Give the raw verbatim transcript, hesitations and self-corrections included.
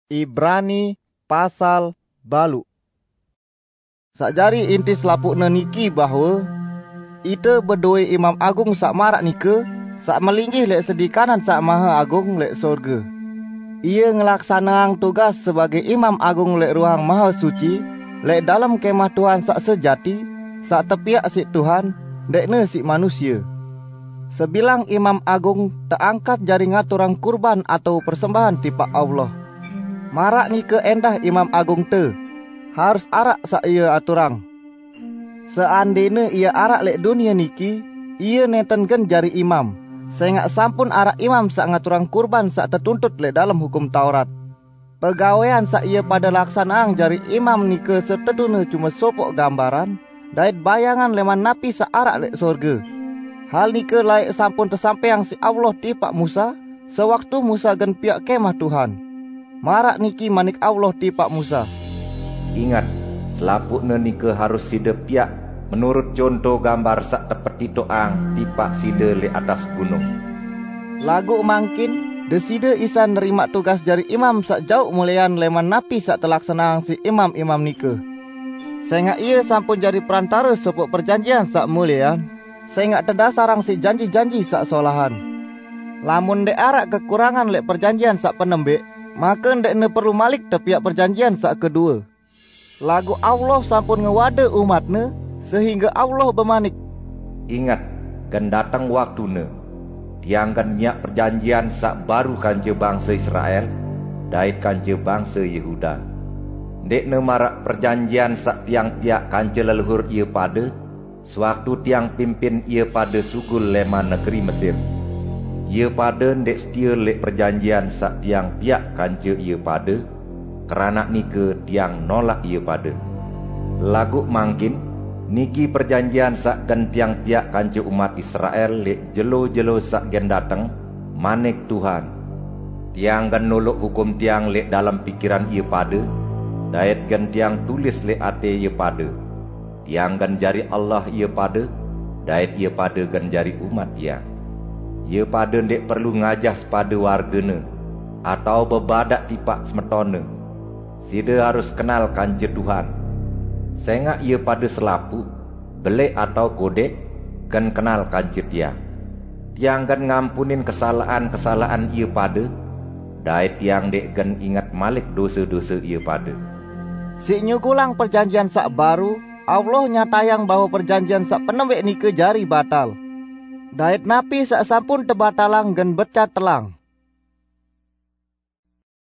Ibrani pasal balu. Sakjari inti selapukna niki bahawa ita berdua imam agung sak marak nika sak melinggih lek sedi kanan sak maha agung lek sorga. Ia ngelaksanang tugas sebagai imam agung lek ruang maha suci lek dalam kemah Tuhan sak sejati sak tepiak si Tuhan dekne si manusia. Sebilang imam agung terangkat jari ngaturang kurban atau persembahan tipak Allah. Marak ni ke endah imam agung te harus arak sak ia aturang. Seandainya ia arak lek dunia niki, ia netenken jari imam. Sehingga sampun arak imam sak ngaturang kurban sak tertuntut lek dalam hukum Taurat. Pegawaian sak ia pada laksanaan jari imam nike setedune cuma sopok gambaran, dait bayangan leman napi sak arak lek sorga. Hal nike laik sampun tersampaiang si Allah tipak Musa, sewaktu Musa gen piak kemah Tuhan. Marak niki manik Allah tipak Musa. Ingat, selapukna nike harus sida piak menurut contoh gambar sak tepeti doang tipak sida le atas gunung. Lagu mangkin desida Isa nerima tugas jari imam sak jauh mulian leman napi sak telaksanaan si imam-imam nike. Sehingga ia sampun jadi perantara sopok perjanjian sak mulian, sehingga terdasarang si janji-janji sak solahan. Lamun dek arak kekurangan lek perjanjian sak penembek, maka ndekne perlu malik tepiak perjanjian sak kedua. Lagu Allah sampun ngewade umatne sehingga Allah bermanik. Ingat, kan datang waktune tiang kan nyak perjanjian sak baru kanje bangsa Israel dait kanje bangsa Yehuda. Ndekne marak perjanjian sak tiang piak kanje leluhur ia pada sewaktu tiang pimpin ia pada sugul leman negeri Mesir. Ia pada ndek setia lek perjanjian sak tiang piak kanje ia pada, kerana nike tiang nolak ia pada. Lagu mangkin niki perjanjian sak gen tiang piak kanje umat Israel lek jelo-jelo sak gen datang manik Tuhan. Tiang gen nolak hukum tiang lek dalam pikiran ia pada, dait gen tiang tulis lek ate ia pada. Tiang gen jari Allah ia pada, dait ia pada gen jari umat tiang. Ia pada ndek perlu ngajah sepada wargane atau bebadak tipak semetone. Sida harus kenal kanje Tuhan. Sehingga ia pada selapu, belek atau kodek, kan kenal kanje tiang. Tiang kan ngampunin kesalahan-kesalahan ia pada, dait tiang dek kan ingat malik dosa-dosa ia pada. Si nyugulang perjanjian sak baru, Allah nyatayang bahwa perjanjian sak penembek nike jari batal. Dait napi sak sampun tebatalang gen becat telang.